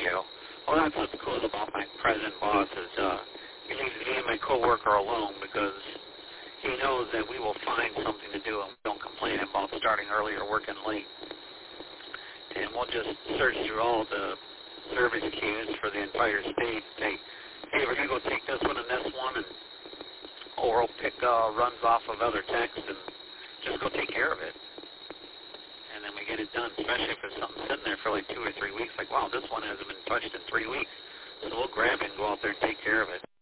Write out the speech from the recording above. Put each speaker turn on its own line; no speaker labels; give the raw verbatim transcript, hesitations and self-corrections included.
you. Well, that's what's cool about my present boss is uh, he leaves me and my coworker alone because he knows that we will find something to do and we don't complain about starting early or working late. And we'll just search through all the service queues for the entire state and say, hey, we're going to go take this one and this one, and or we'll pick uh, runs off of other texts and just go take care of it. And then we get it done, especially if there's something sitting there for like two or three weeks. Like, wow, this one hasn't been touched in three weeks. So we'll grab it and go out there and take care of it.